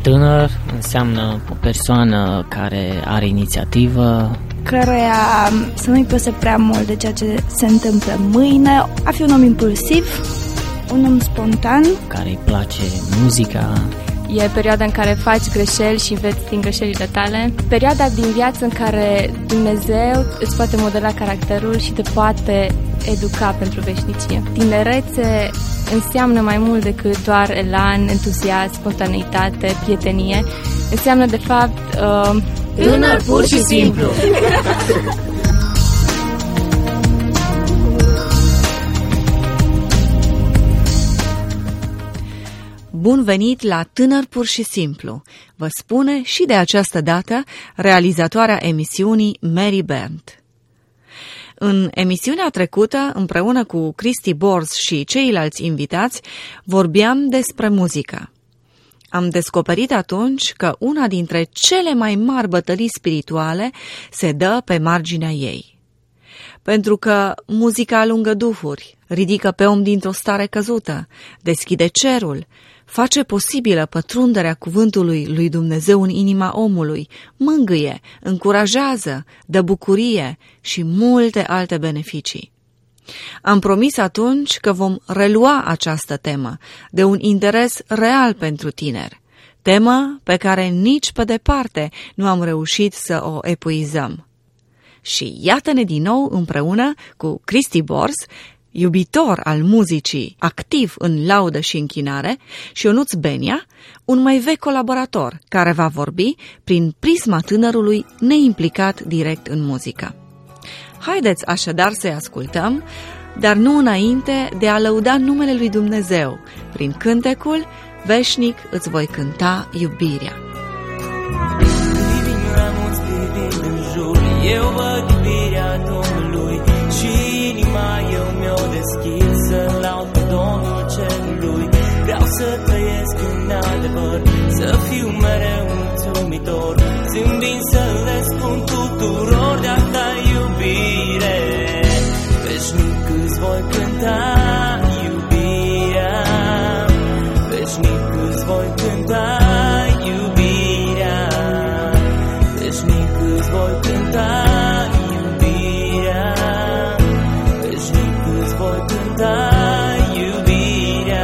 Tânăr înseamnă o persoană care are inițiativă, căreia să nu-i pese prea mult de ceea ce se întâmplă mâine, a fi un om impulsiv, un om spontan, care îi place muzica. E perioada în care faci greșeli și înveți din greșelile tale. Perioada din viață în care Dumnezeu îți poate modela caracterul și te poate educa pentru veșnicie. Tinerețe înseamnă mai mult decât doar elan, entuziasm, spontaneitate, prietenie. Înseamnă, de fapt, tânăr pur și simplu. Bun venit la Tânăr pur și simplu, vă spune și de această dată realizatoarea emisiunii Mary Berndt. În emisiunea trecută, împreună cu Cristi Bors și ceilalți invitați, vorbeam despre muzică. Am descoperit atunci că una dintre cele mai mari bătălii spirituale se dă pe marginea ei. Pentru că muzica alungă duhuri, ridică pe om dintr-o stare căzută, deschide cerul, face posibilă pătrunderea cuvântului lui Dumnezeu în inima omului, mângâie, încurajează, dă bucurie și multe alte beneficii. Am promis atunci că vom relua această temă de un interes real pentru tineri, temă pe care nici pe departe nu am reușit să o epuizăm. Și iată-ne din nou împreună cu Cristi Bors, iubitor al muzicii, activ în laudă și închinare, și Ionuț Benia, un mai vechi colaborator, care va vorbi prin prisma tânărului neimplicat direct în muzică. Haideți așadar să-i ascultăm, dar nu înainte de a lăuda numele lui Dumnezeu, prin cântecul Veșnic îți voi cânta iubirea. Eu văd iubirea Domnului și inima eu mi-o deschid să laud pe Domnul cerului. Vreau să trăiesc în adevăr, să fiu mereu mulțumitor, zâmbind să le spun tuturor de-a ta iubire. Veșnic îți voi cânta iubirea, veșnic îți voi cânta iubirea, veșnic îți voi cânta iubirea, veșnic îți voi cânta iubirea.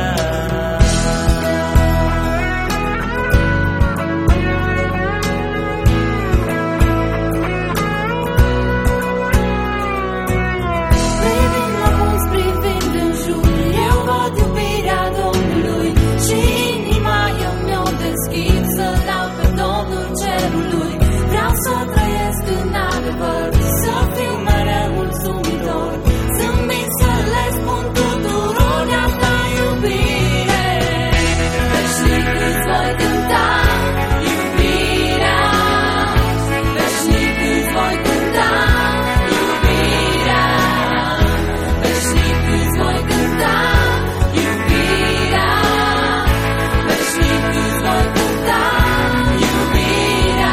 Privind la mulți, privind în jur, eu văd iubirea Domnului și inima eu mi-o deschid să laud pe Domnul cerului. Vreau să trăiesc în adevăr, să fiu mereu mulțumitor, zâmbind să le spun tuturor de-a ta iubire. Veșnic îți voi cânta iubirea, veșnic îți voi cânta iubirea, veșnic îți voi cânta iubirea, veșnic îți voi cânta iubirea.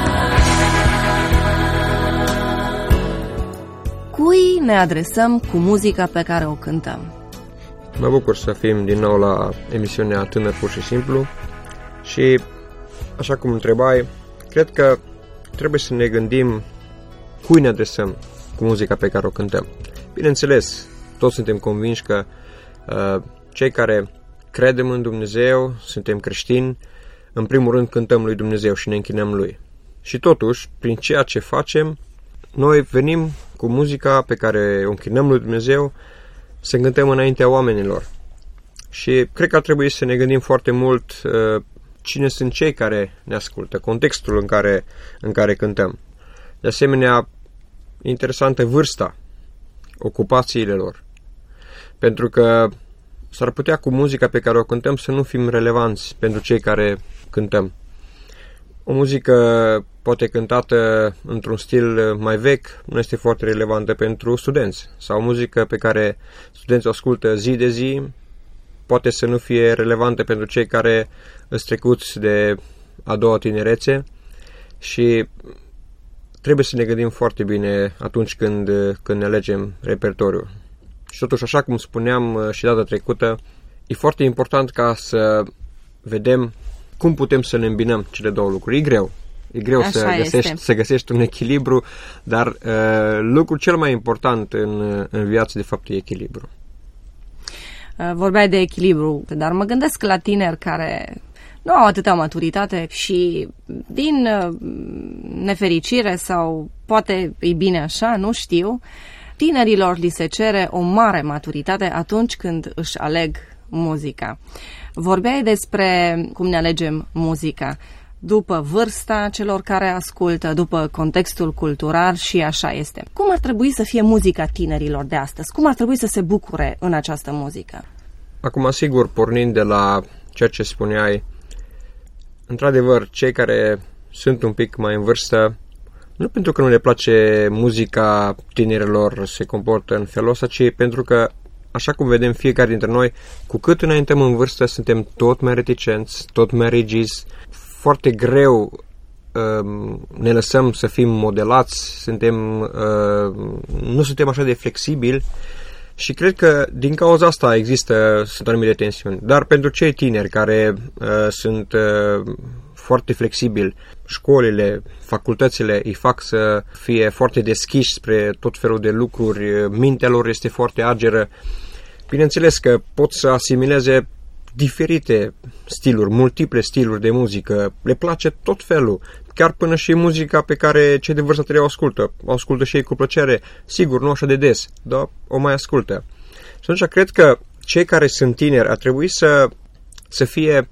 Cui ne adresăm cu muzica pe care o cântăm? Mă bucur să fim din nou la emisiunea Tânăr pur și simplu și, așa cum întrebai, cred că trebuie să ne gândim cui ne adresăm cu muzica pe care o cântăm. Bineînțeles, toți suntem convinși că cei care credem în Dumnezeu, suntem creștini, în primul rând cântăm lui Dumnezeu și ne închinăm lui. Și totuși, prin ceea ce facem, noi venim cu muzica pe care o închinăm lui Dumnezeu să cântăm înaintea oamenilor. Și cred că ar trebui să ne gândim foarte mult cine sunt cei care ne ascultă, contextul în care cântăm. De asemenea, interesantă vârsta, ocupațiile lor. Pentru că s-ar putea cu muzica pe care o cântăm să nu fim relevanți pentru cei care cântăm. O muzică poate cântată într-un stil mai vechi nu este foarte relevantă pentru studenți. Sau o muzică pe care studenții o ascultă zi de zi poate să nu fie relevantă pentru cei care sunt trecuți de a doua tinerețe și trebuie să ne gândim foarte bine atunci când ne alegem repertoriul. Și totuși, așa cum spuneam și data trecută, e foarte important ca să vedem cum putem să ne îmbinăm cele două lucruri. E greu. E greu să găsești un echilibru, dar lucrul cel mai important în viață, de fapt, e echilibru. Vorbeai de echilibru, dar mă gândesc la tineri care nu au atâta maturitate și din nefericire sau poate e bine așa, nu știu, tinerilor li se cere o mare maturitate atunci când își aleg muzica. Vorbeai despre cum ne alegem muzica, după vârsta celor care ascultă, după contextul cultural și așa este. Cum ar trebui să fie muzica tinerilor de astăzi? Cum ar trebui să se bucure în această muzică? Acum, sigur, pornind de la ceea ce spuneai, într-adevăr, cei care sunt un pic mai în vârstă, nu pentru că nu le place muzica tinerilor se comportă în felul ăsta, ci pentru că, așa cum vedem fiecare dintre noi, cu cât înaintăm în vârstă, suntem tot mai reticenți, tot mai rigizi, foarte greu ne lăsăm să fim modelați, nu suntem așa de flexibili și cred că din cauza asta sunt anumite tensiuni. Dar pentru cei tineri care sunt foarte flexibili, școlile, facultățile îi fac să fie foarte deschiși spre tot felul de lucruri, mintea lor este foarte ageră. Bineînțeles că pot să asimileze diferite stiluri, multiple stiluri de muzică, le place tot felul, chiar până și muzica pe care cei de vârsta tăie o ascultă și ei cu plăcere, sigur, nu așa de des, dar o mai ascultă. Și atunci cred că cei care sunt tineri ar trebui să fie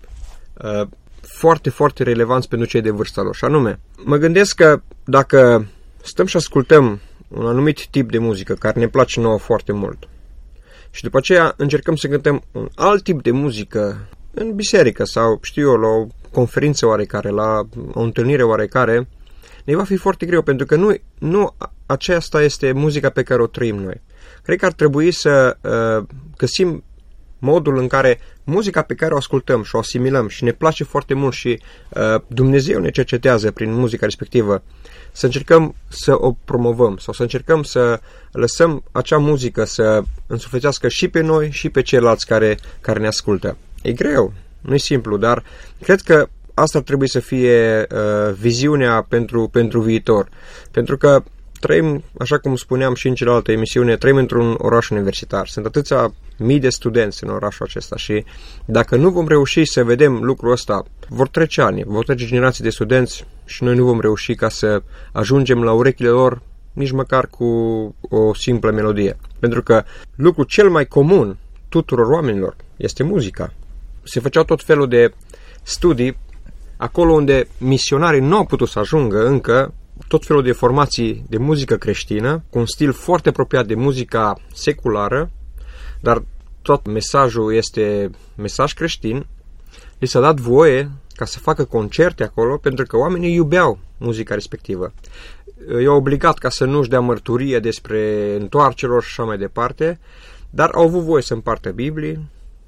foarte, foarte relevanți pentru cei de vârsta lor. Și anume, mă gândesc că dacă stăm și ascultăm un anumit tip de muzică care ne place nouă foarte mult și după aceea încercăm să cântăm un alt tip de muzică în biserică sau, știu eu, la o conferință oarecare, la o întâlnire oarecare, ne va fi foarte greu, pentru că nu aceasta este muzica pe care o trăim noi. Cred că ar trebui să găsim modul în care muzica pe care o ascultăm și o asimilăm și ne place foarte mult și Dumnezeu ne cercetează prin muzica respectivă, să încercăm să o promovăm sau să încercăm să lăsăm acea muzică să însuflețească și pe noi și pe ceilalți care ne ascultă. E greu, nu e simplu, dar cred că asta ar trebui să fie viziunea pentru viitor. Pentru că trăim, așa cum spuneam și în celelalte emisiune, trăim într-un oraș universitar. Sunt atâția mii de studenți în orașul acesta și dacă nu vom reuși să vedem lucrul ăsta, vor trece ani, vor trece generații de studenți și noi nu vom reuși ca să ajungem la urechile lor nici măcar cu o simplă melodie. Pentru că lucrul cel mai comun tuturor oamenilor este muzica. Se făceau tot felul de studii acolo unde misionarii nu au putut să ajungă încă, tot felul de formații de muzică creștină, cu un stil foarte apropiat de muzica seculară, dar tot mesajul este mesaj creștin. Li s-a dat voie ca să facă concerte acolo, pentru că oamenii iubeau muzica respectivă. I-au obligat ca să nu-și dea mărturie despre întoarcerilor și așa mai departe, dar au avut voie să împartă Biblii,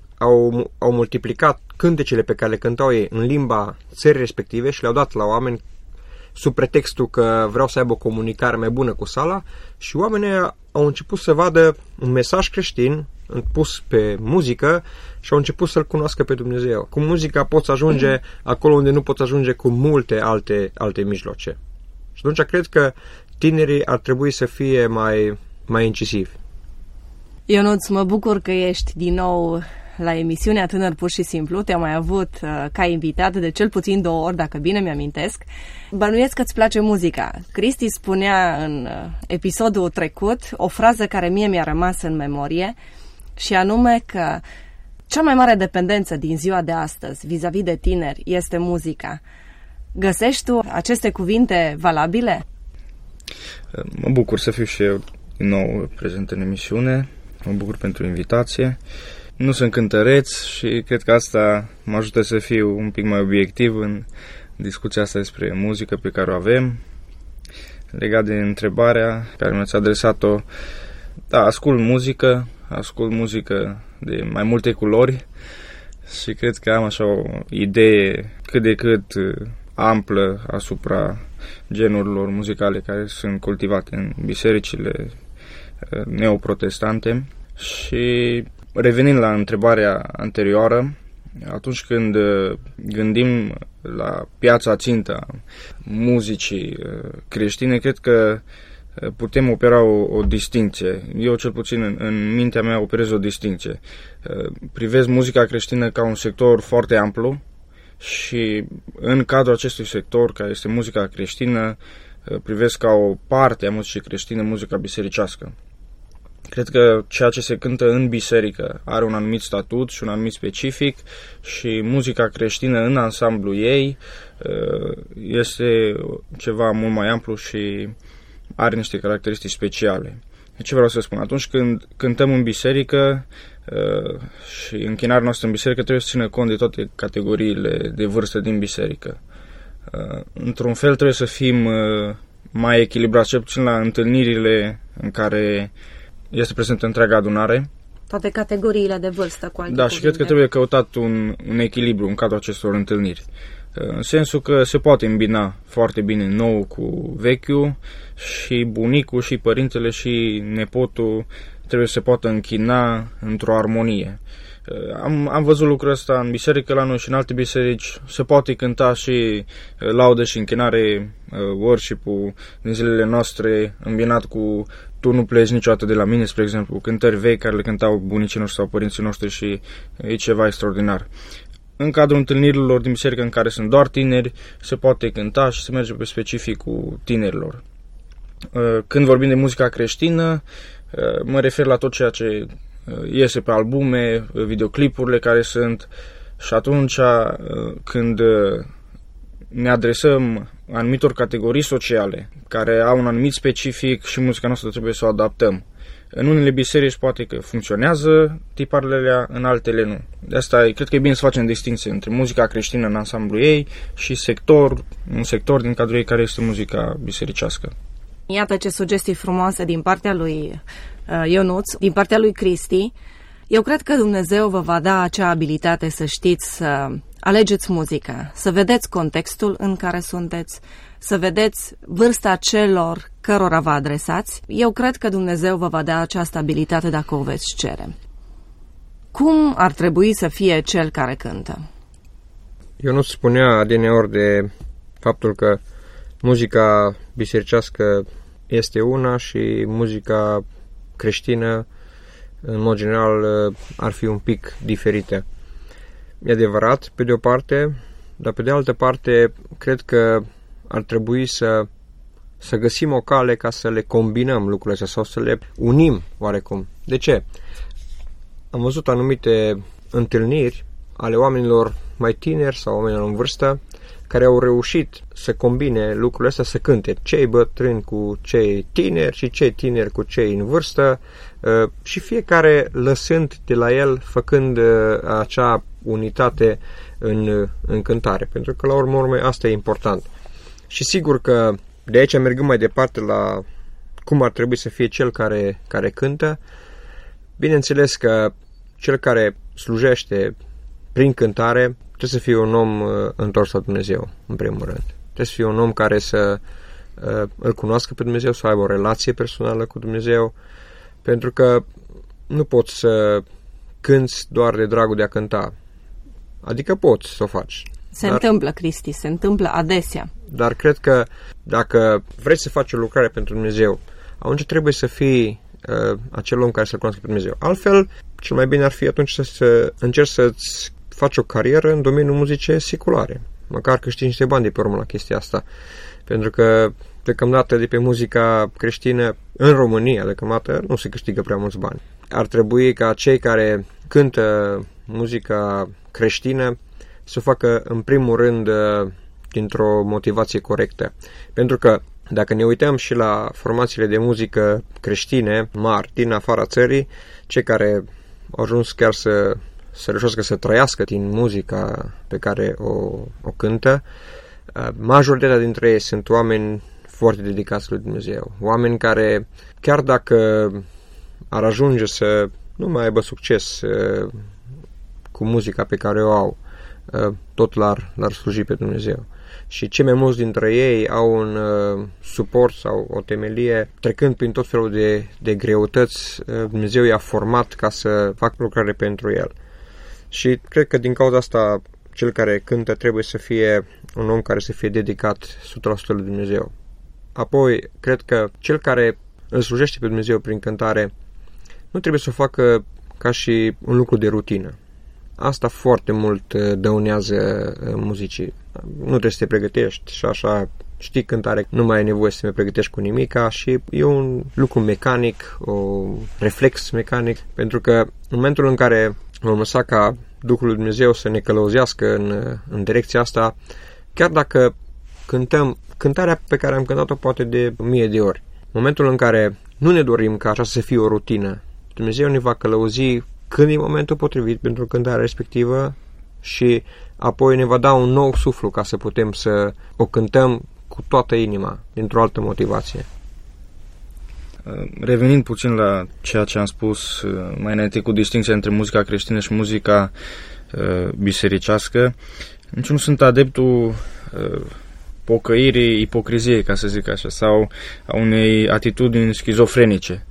au multiplicat cântecele pe care le cântau ei în limba țării respective și le-au dat la oameni sub pretextul că vreau să aibă o comunicare mai bună cu sala și oamenii au început să vadă un mesaj creștin pus pe muzică și au început să-L cunoască pe Dumnezeu. Cu muzica poți ajunge acolo unde nu poți ajunge cu multe alte mijloace. Și atunci cred că tinerii ar trebui să fie mai incisivi. Ionuț, mă bucur că ești din nou la emisiunea Tânăr Pur și Simplu. Te-am mai avut ca invitat de cel puțin 2 ori, dacă bine mi-amintesc. Bănuiesc că îți place muzica. Cristi spunea în episodul trecut o frază care mie mi-a rămas în memorie și anume că cea mai mare dependență din ziua de astăzi vis-a-vis de tineri este muzica. Găsești tu aceste cuvinte valabile? Mă bucur să fiu și eu din nou prezent în emisiune. Mă bucur pentru invitație. Nu sunt cântăreț și cred că asta mă ajută să fiu un pic mai obiectiv în discuția asta despre muzică pe care o avem. Legat de întrebarea care mi-ați adresat-o, da, ascult muzică de mai multe culori și cred că am așa o idee cât de cât amplă asupra genurilor muzicale care sunt cultivate în bisericile neoprotestante. Și revenind la întrebarea anterioară, Atunci când gândim la piața țintă a muzicii creștine, cred că putem opera o distincție. Eu, cel puțin, în mintea mea operez o distincție. Privesc muzica creștină ca un sector foarte amplu și în cadrul acestui sector, care este muzica creștină, privesc ca o parte a muzicii creștine muzica bisericească. Cred că ceea ce se cântă în biserică are un anumit statut și un anumit specific și muzica creștină în ansamblu ei este ceva mult mai amplu și are niște caracteristici speciale. Ce vreau să spun? Atunci când cântăm în biserică și închinarea noastră în biserică, trebuie să țină cont de toate categoriile de vârstă din biserică. Într-un fel trebuie să fim mai echilibrați, cel puțin la întâlnirile în care este prezentă întreaga adunare. Toate categoriile de vârstă, cu alte cuvinte. Și cred că trebuie căutat un echilibru în cadrul acestor întâlniri. În sensul că se poate îmbina foarte bine nou cu vechiul și bunicul și părintele și nepotul trebuie să se poată închina într-o armonie. Am văzut lucrul ăsta în biserică la noi și în alte biserici. Se poate cânta și laudă și închinare, worship-ul din zilele noastre îmbinat cu Tu nu pleci niciodată de la mine, spre exemplu, cântări vechi care le cântau bunicii noștri sau părinții noștri și e ceva extraordinar. În cadrul întâlnirilor din biserică în care sunt doar tineri, se poate cânta și se merge pe specificul tinerilor. Când vorbim de muzica creștină, mă refer la tot ceea ce iese pe albume, videoclipurile care sunt, și atunci când ne adresăm anumitor categorii sociale care au un anumit specific și muzica noastră trebuie să o adaptăm. În unele biserici poate că funcționează tiparele alea, în altele nu. De asta cred că e bine să facem distinție între muzica creștină în ansamblu ei și un sector din cadrul ei care este muzica bisericească. Iată ce sugestii frumoase din partea lui Ionuț, din partea lui Cristi. Eu cred că Dumnezeu vă va da acea abilitate să știți să alegeți muzica, să vedeți contextul în care sunteți, să vedeți vârsta celor cărora vă adresați. Eu cred că Dumnezeu vă va da această abilitate dacă o veți cere. Cum ar trebui să fie cel care cântă? Eu nu spunea adineori de faptul că muzica bisericească este una și muzica creștină, în mod general, ar fi un pic diferită. E adevărat, pe de o parte, dar pe de altă parte, cred că ar trebui să găsim o cale ca să le combinăm lucrurile astea sau să le unim oarecum. De ce? Am văzut anumite întâlniri ale oamenilor mai tineri sau oamenilor în vârstă care au reușit să combine lucrurile astea, să cânte cei bătrâni cu cei tineri și cei tineri cu cei în vârstă și fiecare lăsând de la el, făcând acea unitate în cântare, pentru că la urmă asta e important. Și sigur că de aici mergând mai departe la cum ar trebui să fie cel care cântă, bineînțeles că cel care slujește prin cântare trebuie să fie un om întors la Dumnezeu, în primul rând. Trebuie să fie un om care să îl cunoască pe Dumnezeu, să aibă o relație personală cu Dumnezeu, pentru că nu poți să cânți doar de dragul de a cânta. Adică poți să o faci. Se întâmplă, Cristi, se întâmplă adesea. Dar cred că dacă vrei să faci o lucrare pentru Dumnezeu, atunci trebuie să fii acel om care să-L cunoască pe Dumnezeu. Altfel, cel mai bine ar fi atunci să încerci să-ți faci o carieră în domeniul muzicii seculare. Măcar câștigi niște bani de pe urmă la chestia asta. Pentru că deocamdată de pe muzica creștină în România, deocamdată nu se câștigă prea mulți bani. Ar trebui ca cei care cântă muzica creștină să o facă în primul rând dintr-o motivație corectă. Pentru că dacă ne uităm și la formațiile de muzică creștine mari din afara țării, cei care au ajuns chiar să reușească să trăiască din muzica pe care o cântă, majoritatea dintre ei sunt oameni foarte dedicați lui Dumnezeu. Oameni care, chiar dacă ar ajunge să nu mai aibă succes cu muzica pe care o au, tot l-ar sluji pe Dumnezeu. Și cei mai mulți dintre ei au un suport sau o temelie, trecând prin tot felul de greutăți, Dumnezeu i-a format ca să facă lucrare pentru el. Și cred că din cauza asta cel care cântă trebuie să fie un om care să fie dedicat 100% lui Dumnezeu. Apoi, cred că cel care îl slujește pe Dumnezeu prin cântare nu trebuie să o facă ca și un lucru de rutină. Asta foarte mult dăunează muzicii. Nu trebuie să te pregătești și așa știi cântare, nu mai ai nevoie să te pregătești cu nimica și e un lucru mecanic, un reflex mecanic, pentru că în momentul în care vom lăsa ca Duhul lui Dumnezeu să ne călăuzească în direcția asta, chiar dacă cântăm cântarea pe care am cântat-o poate de 1000 de ori, în momentul în care nu ne dorim ca aceasta să fie o rutină, Dumnezeu ne va călăuzi când e momentul potrivit pentru cântarea respectivă și apoi ne va da un nou suflu ca să putem să o cântăm cu toată inima, dintr-o altă motivație. Revenind puțin la ceea ce am spus mai înainte cu distinția între muzica creștină și muzica bisericească, nici nu sunt adeptul pocăirii ipocriziei, ca să zic așa, sau a unei atitudini schizofrenice.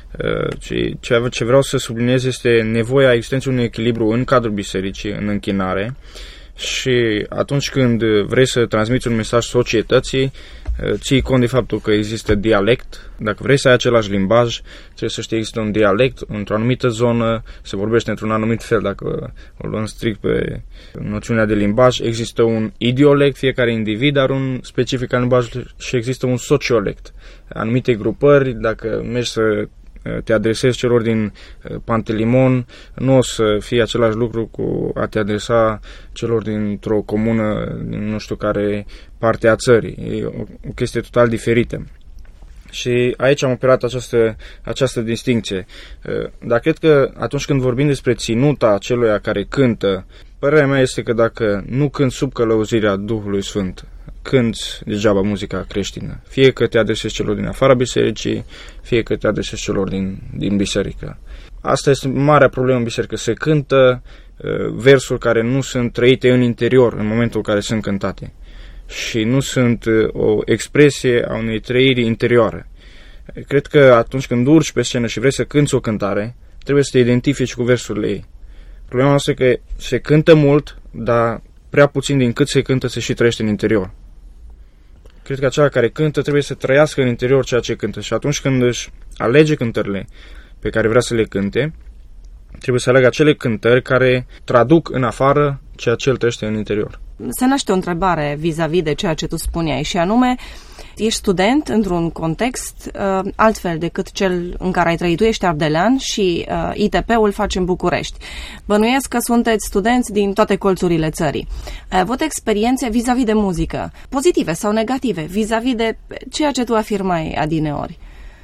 Ce vreau să subliniez este nevoia existenței unui echilibru în cadrul bisericii, în închinare, și atunci când vrei să transmiți un mesaj societății, ții cont de faptul că există dialect. Dacă vrei să ai același limbaj, trebuie să știi că există un dialect într-o anumită zonă, se vorbește într-un anumit fel, dacă o luăm strict pe noțiunea de limbaj. Există un idiolect, fiecare individ are un specific al limbajului, și există un sociolect. Anumite grupări, dacă mergi să te adresezi celor din Pantelimon, nu o să fie același lucru cu a te adresa celor dintr-o comună din nu știu care parte a țării. E o chestie total diferită. Și aici am operat această distinție. Dar cred că atunci când vorbim despre ținuta celuia care cântă, părerea mea este că dacă nu cânti sub călăuzirea Duhului Sfânt, cânti degeaba muzica creștină. Fie că te adresezi celor din afara bisericii, fie că te adresezi celor din biserică. Asta este marea problemă în biserică. Se cântă versuri care nu sunt trăite în interior în momentul în care sunt cântate și nu sunt o expresie a unei trăiri interioare. Cred că atunci când urci pe scenă și vrei să cânti o cântare, trebuie să te identifici cu versurile ei. Problema noastră e că se cântă mult, dar prea puțin din cât se cântă se și trăiește în interior. Cred că acela care cântă trebuie să trăiască în interior ceea ce cântă și atunci când își alege cântările pe care vrea să le cânte, trebuie să aleagă acele cântări care traduc în afară ceea ce el trăiește în interior. Se naște o întrebare vis-a-vis de ceea ce tu spuneai și anume, ești student într-un context altfel decât cel în care ai trăit. Tu ești ardelean și ITP-ul faci în București. Bănuiesc că sunteți studenți din toate colțurile țării. Ai avut experiențe vis-a-vis de muzică, pozitive sau negative, vis-a-vis de ceea ce tu afirmai adineori?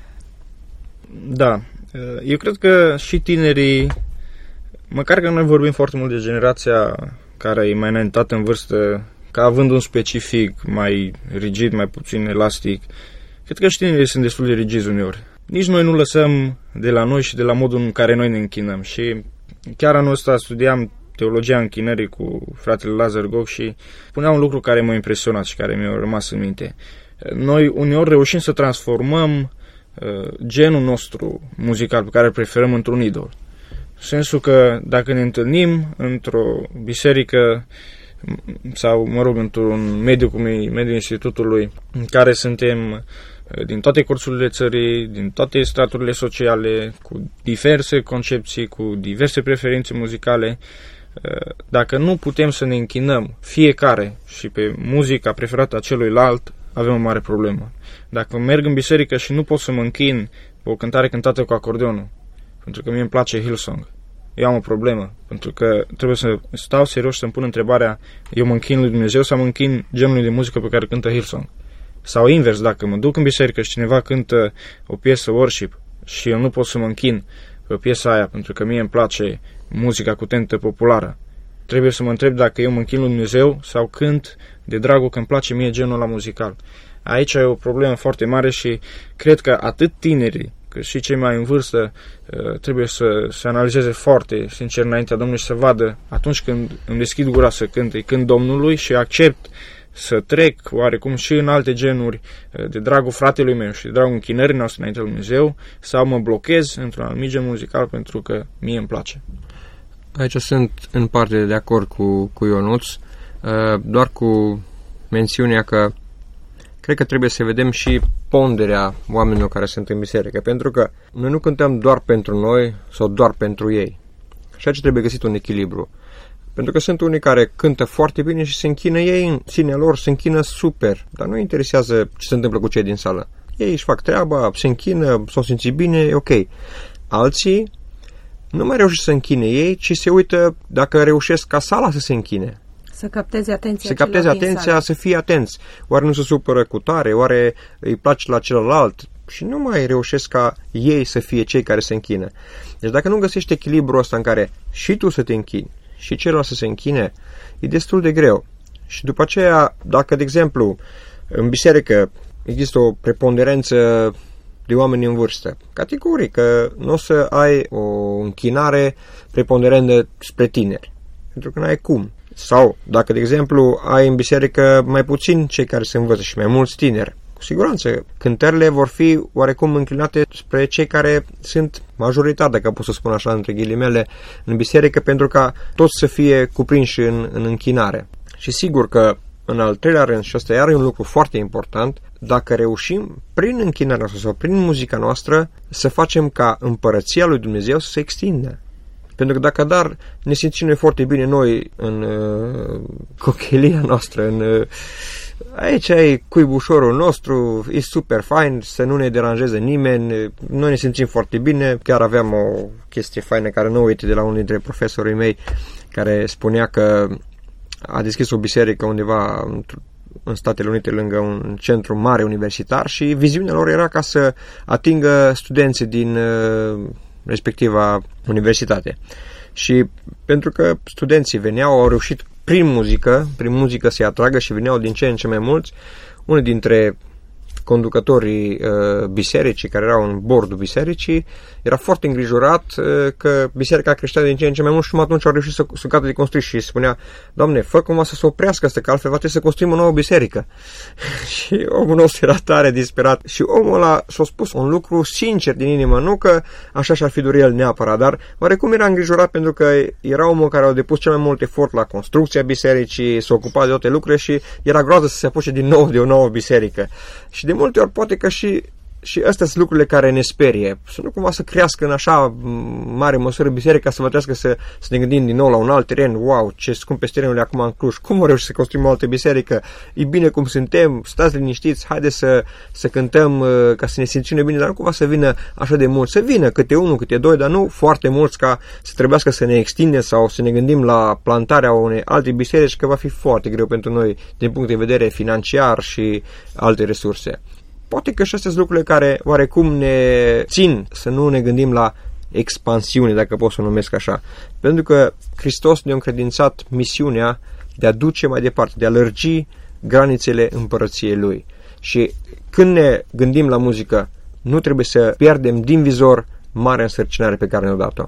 Da, eu cred că și tinerii, măcar că noi vorbim foarte mult de generația care e mai înaintată în vârstă, ca având un specific mai rigid, mai puțin elastic, cred că și tinerii sunt destul de rigizi uneori. Nici noi nu lăsăm de la noi și de la modul în care noi ne închinăm. Și chiar anul ăsta studiam teologia închinării cu fratele Lazar Gog și punea un lucru care m-a impresionat și care mi-a rămas în minte. Noi uneori reușim să transformăm genul nostru muzical pe care îl preferăm într-un idol. În sensul că dacă ne întâlnim într-o biserică sau, într-un mediu cum e mediul institutului, în care suntem din toate cursurile țării, din toate straturile sociale, cu diverse concepții, cu diverse preferințe muzicale, dacă nu putem să ne închinăm fiecare și pe muzica preferată a celuilalt, avem o mare problemă. Dacă merg în biserică și nu pot să mă închin pe o cântare cântată cu acordeonul, pentru că mie îmi place Hillsong, eu am o problemă, pentru că trebuie să stau serios și să-mi pun întrebarea, eu mă închin lui Dumnezeu sau mă închin genului de muzică pe care cântă Hillsong? Sau invers, dacă mă duc în biserică și cineva cântă o piesă worship și eu nu pot să mă închin pe piesa aia pentru că mie îmi place muzica cu tentă populară, trebuie să mă întreb dacă eu mă închin lui Dumnezeu sau cânt de dragul că îmi place mie genul ăla muzical. Aici e o problemă foarte mare și cred că atât tinerii cât și cei mai în vârstă trebuie să se analizeze foarte sincer înaintea Domnului și să vadă atunci când îmi deschid gura să cânt, îi cânt Domnului și accept să trec oarecum și în alte genuri de dragul fratelui meu și de dragul închinării noastre înaintea lui Dumnezeu, sau mă blochez într-un anumit gen muzical pentru că mie îmi place. Aici sunt în parte de acord cu Ionuț, doar cu mențiunea că cred că trebuie să vedem și ponderea oamenilor care sunt în biserică, pentru că noi nu cântăm doar pentru noi sau doar pentru ei. Și aici trebuie găsit un echilibru. Pentru că sunt unii care cântă foarte bine și se închină ei în sinea lor, se închină super, dar nu interesează ce se întâmplă cu cei din sală. Ei își fac treaba, se închină, s-au simțit bine, e ok. Alții nu mai reușesc să închine ei, ci se uită dacă reușesc ca sala să se închine. Să capteze atenția. Să capteze atenția, să fie atenți. Oare nu se supără cu tare, oare îi place la celălalt? Și nu mai reușesc ca ei să fie cei care se închină. Deci dacă nu găsești echilibrul ăsta în care și tu să te închini și celălalt să se închine, e destul de greu. Și după aceea, dacă, de exemplu, în biserică există o preponderență de oameni în vârstă, categoric, că nu o să ai o închinare preponderentă spre tineri, pentru că n-ai cum. Sau, dacă, de exemplu, ai în biserică mai puțin cei care se învăță și mai mulți tineri, cu siguranță, cântările vor fi oarecum înclinate spre cei care sunt majoritari, dacă pot să spun așa, între ghilimele, în biserică, pentru ca toți să fie cuprinși în închinare. Și sigur că, în al treilea rând, și ăsta iar e un lucru foarte important, dacă reușim, prin închinarea noastră sau prin muzica noastră, să facem ca împărăția lui Dumnezeu să se extindă. Pentru că dacă dar ne simțim noi foarte bine noi în cochelia noastră, aici e cuibușorul nostru, e super fain, să nu ne deranjeze nimeni, noi ne simțim foarte bine. Chiar aveam o chestie faină care nu uite de la unul dintre profesorii mei, care spunea că a deschis o biserică undeva în Statele Unite, lângă un centru mare universitar, și viziunea lor era ca să atingă studenții din respectiva universitate. Și pentru că studenții veneau, au reușit prin muzică să-i atragă și veneau din ce în ce mai mulți, unul dintre conducătorii bisericii, care erau în bordul bisericii, era foarte îngrijorat că biserica creștea din ce în ce mai mult și atunci au reușit să gata de construit și spunea: Doamne, fă cumva să se oprească asta, că altfel va trebui să construim o nouă biserică. Și omul nostru era tare disperat și omul ăla și-a spus un lucru sincer din inimă, nu că așa și-ar fi dorit el neapărat, dar oarecum era îngrijorat pentru că era omul care a depus cel mai mult efort la construcția bisericii, s-a ocupat de toate lucrurile și era groază să se apuce din nou de o nouă biserică. Și de multe ori poate că și astea sunt lucrurile care ne sperie. Să nu cumva să crească în așa mare măsură biserica, să vă trească să ne gândim din nou la un alt teren. Wow, ce scump este terenul acum în Cluj. Cum vor reuși să construim o altă biserică? E bine cum suntem, stați liniștiți, haideți să cântăm ca să ne simțim bine, dar nu cumva să vină așa de mult. Să vină câte unul, câte doi, dar nu foarte mulți ca să trebuiască să ne extindem sau să ne gândim la plantarea unei alte biserici, că va fi foarte greu pentru noi din punct de vedere financiar și alte resurse. Poate că și astea sunt lucrurile care oarecum ne țin să nu ne gândim la expansiune, dacă pot să o numesc așa. Pentru că Hristos ne-a încredințat misiunea de a duce mai departe, de a lărgi granițele împărăției Lui. Și când ne gândim la muzică, nu trebuie să pierdem din vizor marea însărcinare pe care ne-a dat-o.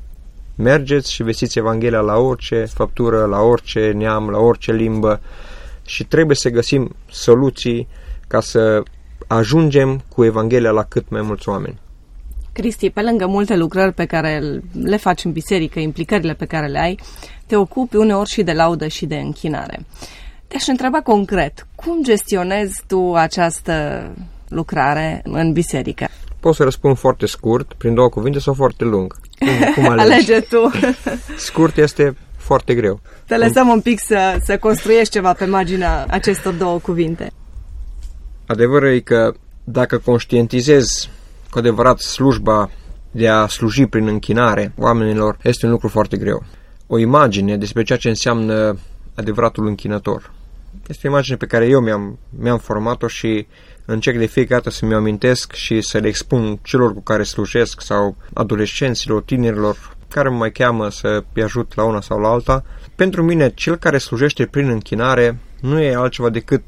Mergeți și vestiți Evanghelia la orice făptură, la orice neam, la orice limbă și trebuie să găsim soluții ca să ajungem cu Evanghelia la cât mai mulți oameni. Cristi, pe lângă multe lucrări pe care le faci în biserică, implicările pe care le ai, te ocupi uneori și de laudă și de închinare. Te-aș întreba concret, cum gestionezi tu această lucrare în biserică? Pot să răspund foarte scurt, prin 2 cuvinte, sau foarte lung. Cum alege tu. Scurt este foarte greu. Te lăsăm un pic să construiești ceva pe marginea acestor 2 cuvinte. Adevărul e că dacă conștientizezi cu adevărat slujba de a sluji prin închinare oamenilor, este un lucru foarte greu. O imagine despre ceea ce înseamnă adevăratul închinător. Este o imagine pe care eu mi-am format-o și încerc de fiecare dată să-mi amintesc și să le expun celor cu care slujesc sau adolescenților, tinerilor care mă mai cheamă să-i ajut la una sau la alta. Pentru mine, cel care slujește prin închinare nu e altceva decât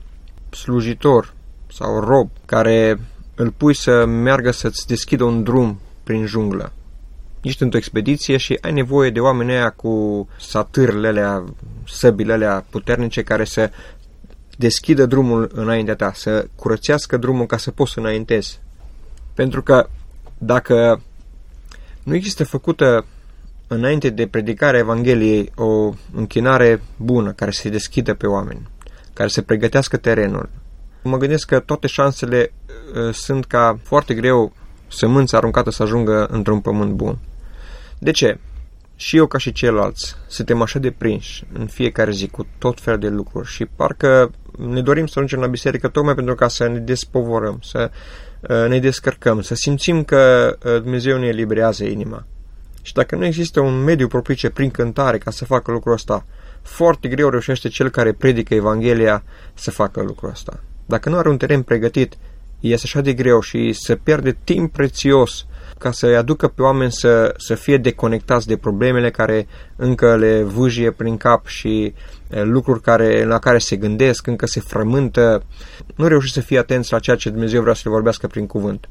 slujitor sau rob care îl pui să meargă să-ți deschidă un drum prin junglă. Ești într-o expediție și ai nevoie de oamenii aia cu satârele alea, săbile alea puternice care să deschidă drumul înaintea ta, să curățească drumul ca să poți să înaintezi. Pentru că dacă nu există făcută înainte de predicarea Evangheliei, o închinare bună, care se deschidă pe oameni, care să pregătească terenul. Mă gândesc că toate șansele sunt ca foarte greu sămânța aruncată să ajungă într-un pământ bun. De ce? Și eu ca și ceilalți suntem așa de prinși în fiecare zi cu tot fel de lucruri și parcă ne dorim să ajungem la biserică tocmai pentru ca să ne despovorăm, să ne descărcăm, să simțim că Dumnezeu ne eliberează inima. Și dacă nu există un mediu propice prin cântare ca să facă lucrul ăsta, foarte greu reușește cel care predică Evanghelia să facă lucrul ăsta. Dacă nu are un teren pregătit, este așa de greu și se pierde timp prețios ca să-i aducă pe oameni să fie deconectați de problemele care încă le vâjie prin cap și lucruri la care se gândesc, încă se frământă, nu reușesc să fie atenți la ceea ce Dumnezeu vrea să le vorbească prin cuvânt.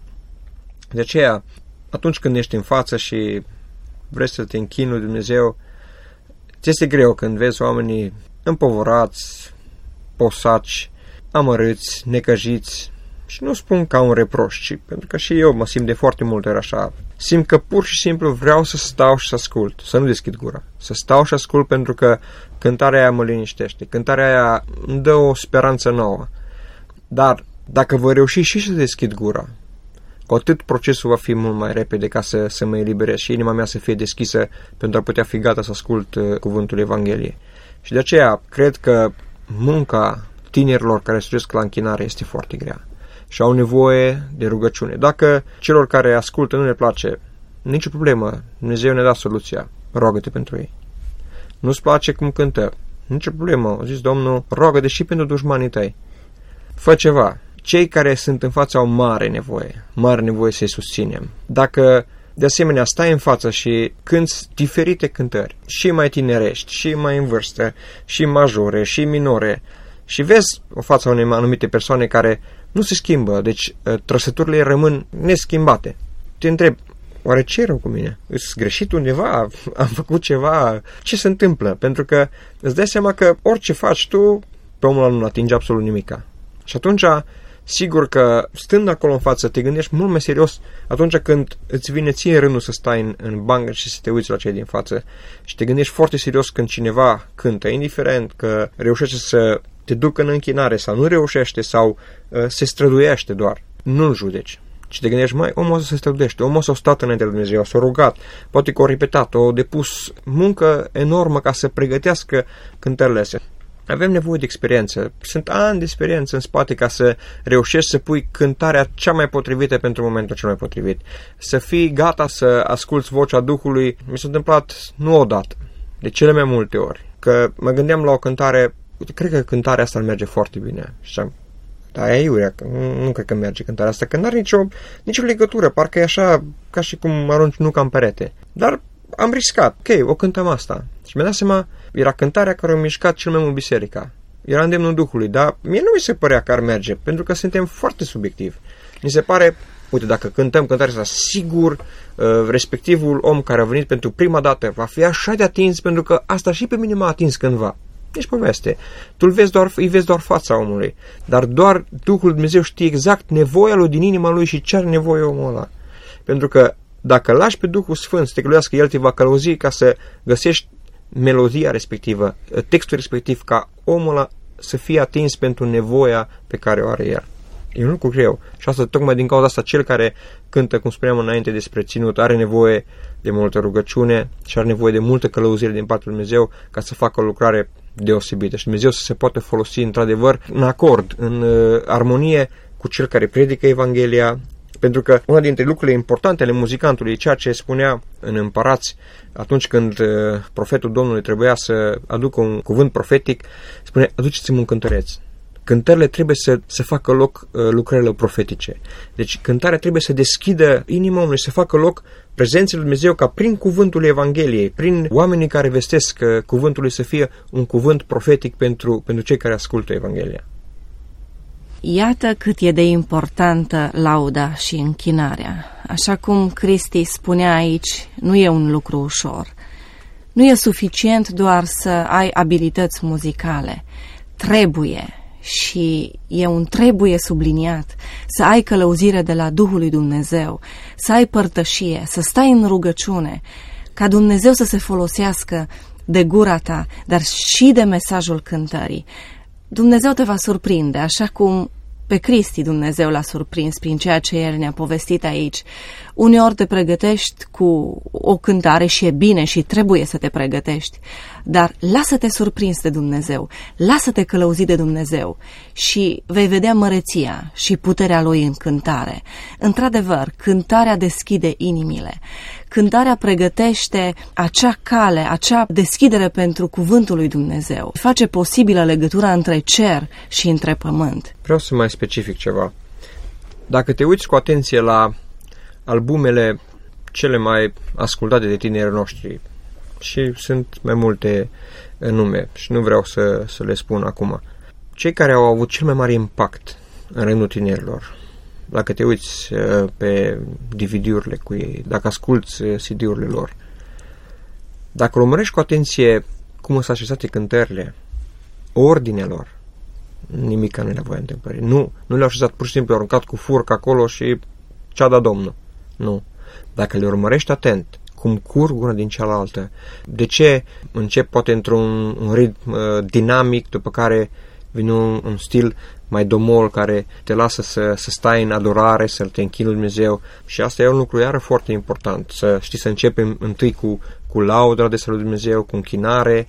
De aceea, atunci când ești în față și vrei să te închini lui Dumnezeu, ți este greu când vezi oamenii împovorați, posaci, amărâți, necăjiți. Și nu spun ca un reproș, ci pentru că și eu mă simt de foarte multe ori așa. Simt că pur și simplu vreau să stau și să ascult, să nu deschid gura. Să stau și ascult pentru că cântarea aia mă liniștește, cântarea aia îmi dă o speranță nouă. Dar dacă voi reuși și să deschid gura, cu atât procesul va fi mult mai repede ca să mă eliberez și inima mea să fie deschisă pentru a putea fi gata să ascult cuvântul Evangheliei. Și de aceea cred că munca tinerilor care se duc la închinare este foarte grea și au nevoie de rugăciune. Dacă celor care ascultă nu le place, nicio problemă, Dumnezeu ne-a dat soluția, roagă-te pentru ei. Nu-ți place cum cântă, nicio problemă, a zis Domnul, roagă-te și pentru dușmanii tăi. Fă ceva. Cei care sunt în față au mare nevoie să-i susținem. Dacă de asemenea stai în față și cânti diferite cântări, și mai tinerești, și mai în vârstă, și majore, și minore, și vezi o față a unei anumite persoane care nu se schimbă, deci trăsăturile rămân neschimbate. Te întreb, oare ce e rău cu mine? Îți greșit undeva? Am făcut ceva? Ce se întâmplă? Pentru că îți dai seama că orice faci tu, pe omul ăla nu atinge absolut nimica. Și atunci, sigur că stând acolo în față, te gândești mult mai serios atunci când îți vine ție rândul să stai în bancă și să te uiți la cei din față și te gândești foarte serios când cineva cântă, indiferent că reușește să te ducă în închinare sau nu reușește sau se străduiește doar. Nu-l judeci. Și te gândești, omul ăsta se străduiește, omul ăsta a stat înainte de Dumnezeu, s-a rugat, poate că a repetat, a depus muncă enormă ca să pregătească cântările astea. Avem nevoie de experiență. Sunt ani de experiență în spate ca să reușești să pui cântarea cea mai potrivită pentru momentul cel mai potrivit. Să fii gata să asculți vocea Duhului. Mi s-a întâmplat nu odată, de cele mai multe ori. Că mă gândeam la o cântare, uite, cred că cântarea asta merge foarte bine. Și am, da, e iurea, nu cred că merge cântarea asta, că n-are nicio legătură, parcă e așa ca și cum arunci nuca în perete. Dar am riscat, ok, o cântăm asta. Și mi-am dat seama, era cântarea care a mișcat cel mai mult biserica. Era îndemnul Duhului, dar mie nu mi se părea că ar merge, pentru că suntem foarte subiectivi. Mi se pare, uite, dacă cântăm cântarea asta, sigur, respectivul om care a venit pentru prima dată va fi așa de atins, pentru că asta și pe mine m-a atins cândva. Nici poveste. Tu îi vezi doar fața omului, dar doar Duhul Dumnezeu știe exact nevoia lui din inima lui și ce are nevoie omul ăla. Pentru că dacă lași pe Duhul Sfânt să te călăuzească, El te va călăuzi ca să găsești melodia respectivă, textul respectiv, ca omul ăla să fie atins pentru nevoia pe care o are el. E un lucru greu. Și asta tocmai din cauza asta, cel care cântă, cum spuneam înainte despre ținut, are nevoie de multă rugăciune și are nevoie de multă călăuzire din partea lui Dumnezeu ca să facă o lucrare deosebită. Și Dumnezeu să se poată folosi într-adevăr în acord, în armonie cu cel care predică Evanghelia. Pentru că una dintre lucrurile importante ale muzicantului, ceea ce spunea în Împărați atunci când profetul Domnului trebuia să aducă un cuvânt profetic, spune, aduceți-mi un cântăreț. Cântările trebuie să facă loc lucrările profetice. Deci cântarea trebuie să deschidă inima omului, să facă loc prezenței lui Dumnezeu, ca prin cuvântul Evangheliei, prin oamenii care vestesc cuvântul lui, să fie un cuvânt profetic pentru cei care ascultă Evanghelia. Iată cât e de importantă lauda și închinarea. Așa cum Cristi spunea aici, nu e un lucru ușor. Nu e suficient doar să ai abilități muzicale. Trebuie, și e un trebuie subliniat, să ai călăuzire de la Duhul lui Dumnezeu, să ai părtășie, să stai în rugăciune. ca Dumnezeu să se folosească de gura ta, dar și de mesajul cântării. Dumnezeu te va surprinde, așa cum pe Cristi Dumnezeu l-a surprins prin ceea ce El ne-a povestit aici. Uneori te pregătești cu o cântare și e bine și trebuie să te pregătești, dar lasă-te surprins de Dumnezeu, lasă-te călăuzit de Dumnezeu și vei vedea măreția și puterea Lui în cântare. Într-adevăr, cântarea deschide inimile. Cântarea pregătește acea cale, acea deschidere pentru cuvântul lui Dumnezeu. Face posibilă legătura între cer și între pământ. Vreau să mai specific ceva. Dacă te uiți cu atenție la albumele cele mai ascultate de tinerii noștri, și sunt mai multe nume și nu vreau să le spun acum, cei care au avut cel mai mare impact în rândul tinerilor, dacă te uiți pe DVD-urile cu ei, dacă asculți CD-urile lor, dacă urmărești cu atenție cum sunt așezate cântările, ordinea lor, nimic nu le voia întâmplări. Nu le-au așezat pur și simplu, au aruncat cu furcă acolo și ce-a dat Domnul. Nu. Dacă le urmărești atent, cum curg una din cealaltă, de ce încep poate într-un ritm dinamic, după care vine un stil mai domol care te lasă să stai în adorare, să te închini lui Dumnezeu. Și asta e un lucru iară foarte important, să știi să începem întâi cu laudă de lui Dumnezeu, cu închinare,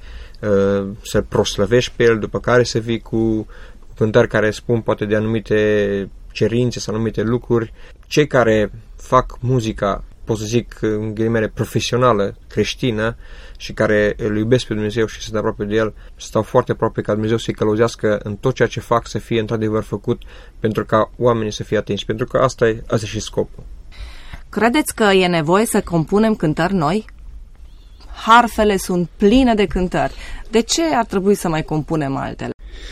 să proslăvești pe El, după care să vii cu cântări care spun poate de anumite cerințe sau anumite lucruri. Cei care fac muzica, pot să zic în ghilimele, profesională, creștină și care îl iubesc pe Dumnezeu și sunt aproape de El, stau foarte aproape ca Dumnezeu să-i călăuzească în tot ceea ce fac să fie într-adevăr făcut pentru ca oamenii să fie atinși, pentru că asta e și scopul. Credeți că e nevoie să compunem cântări noi? Harfele sunt pline de cântări. De ce ar trebui să mai compunem altele?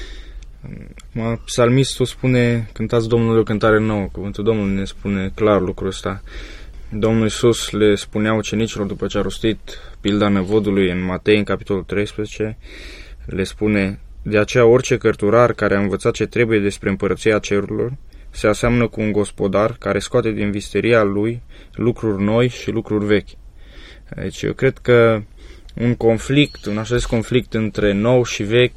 Psalmistul spune, cântați Domnului o cântare nouă. Cuvântul Domnului ne spune clar lucrul ăsta. Domnul Iisus le spunea ucenicilor după ce a rostit pilda năvodului în Matei, în capitolul 13, le spune: de aceea orice cărturar care a învățat ce trebuie despre împărăția cerurilor se aseamnă cu un gospodar care scoate din visteria lui lucruri noi și lucruri vechi. Deci eu cred că un așa zis conflict între nou și vechi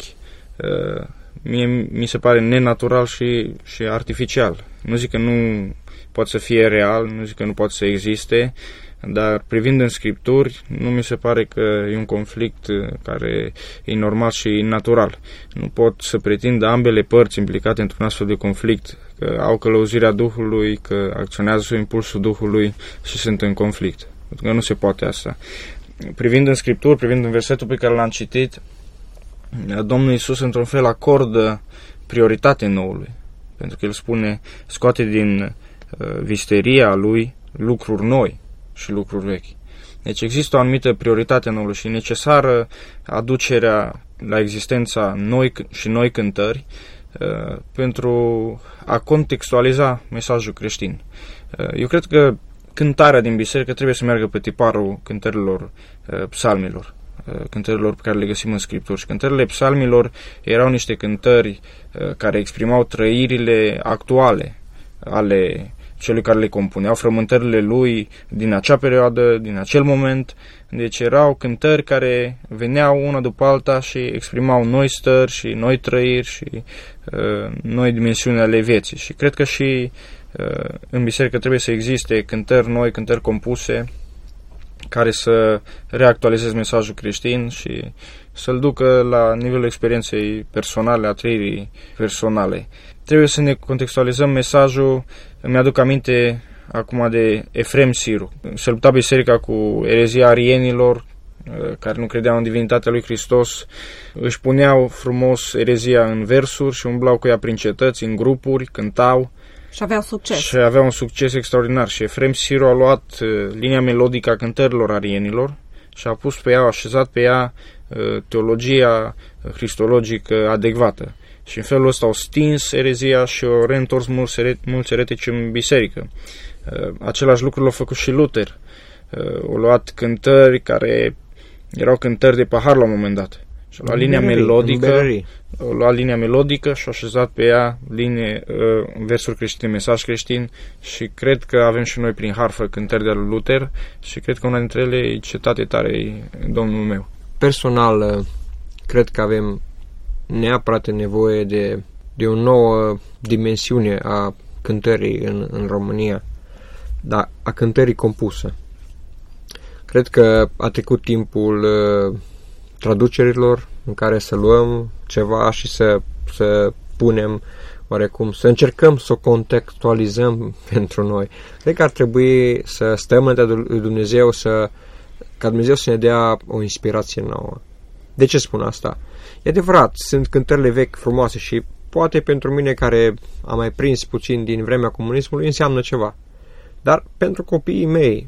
mi se pare nenatural și artificial. Nu zic că nu poate să fie real, nu zic că nu poate să existe, dar privind în Scripturi, nu mi se pare că e un conflict care e normal și natural. Nu pot să pretind ambele părți implicate într-un astfel de conflict, că au călăuzirea Duhului, că acționează sub impulsul Duhului și sunt în conflict. Pentru că nu se poate asta. Privind în Scripturi, privind în versetul pe care l-am citit, Domnul Iisus într-un fel acordă prioritate noului, pentru că El spune: scoate din visteria Lui lucruri noi și lucruri vechi. Deci există o anumită prioritate noului și e necesară aducerea la existența noi cântări pentru a contextualiza mesajul creștin. Eu cred că cântarea din biserică trebuie să meargă pe tiparul cântărilor psalmilor, cântărilor pe care le găsim în Scripturi. Și cântările psalmilor erau niște cântări care exprimau trăirile actuale ale celui care le compuneau, frământările lui din acea perioadă, din acel moment. Deci erau cântări care veneau una după alta și exprimau noi stări și noi trăiri și noi dimensiuni ale vieții. Și cred că și în biserică trebuie să existe cântări noi, cântări compuse, care să reactualizeze mesajul creștin și să-l ducă la nivelul experienței personale, a trăirii personale. Trebuie să ne contextualizăm mesajul. Îmi aduc aminte acum de Efrem Siru. Se lupta biserica cu erezia arienilor, care nu credeau în divinitatea lui Hristos. Își puneau frumos erezia în versuri și umblau cu ea prin cetăți, în grupuri, cântau. Și aveau succes. Și aveau un succes extraordinar. Și Efrem Siru a luat linia melodică a cântărilor arienilor și a pus pe ea, a așezat pe ea teologia cristologică adecvată. Și în felul ăsta au stins erezia și au reîntors mulți eretici în biserică. Același lucru l-a făcut și Luther. Au luat cântări care erau cântări de pahar la un moment dat Și a luat linia melodică și a așezat pe ea versuri creștine, mesaj creștin și cred că avem și noi prin harfă cântări de lui Luther și cred că una dintre ele e Cetate tare Domnul meu. Personal, cred că avem neapărat nevoie de o nouă dimensiune a cântării în România, dar a cântării compusă. Cred că a trecut timpul traducerilor în care să luăm ceva și să punem oarecum, să încercăm să o contextualizăm pentru noi. Cred că ar trebui să stăm înaintea lui Dumnezeu, ca Dumnezeu să ne dea o inspirație nouă. De ce spun asta? E adevărat, sunt cântările vechi frumoase și poate pentru mine, care am mai prins puțin din vremea comunismului, înseamnă ceva. Dar pentru copiii mei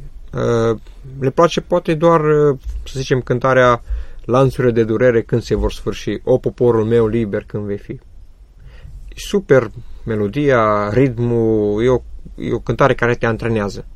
le place poate doar, să zicem, cântarea Lanțurile de durere când se vor sfârși, O poporul meu liber când vei fi. Super melodia, ritmul, e o cântare care te antrenează.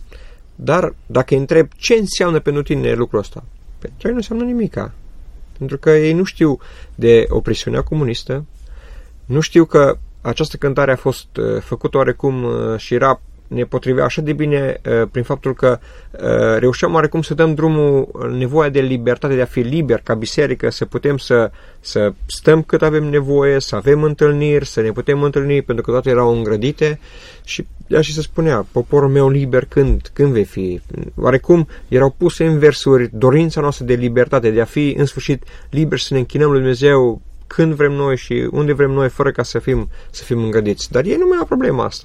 Dar dacă îi întreb ce înseamnă pentru tine lucrul ăsta, pentru ei nu înseamnă nimica. Pentru că ei nu știu de opresiunea comunistă, nu știu că această cântare a fost făcută oarecum și ne potrivea așa de bine prin faptul că reușeam oarecum să dăm drumul nevoia de libertate, de a fi liber ca biserică, să putem să stăm cât avem nevoie, să avem întâlniri, să ne putem întâlni, pentru că toate erau îngrădite și ea și se spunea, poporul meu liber când vei fi. Oarecum erau puse în versuri dorința noastră de libertate, de a fi în sfârșit liberi să ne închinăm lui Dumnezeu când vrem noi și unde vrem noi, fără ca să fim îngrădiți. Dar ei nu mai au problema asta.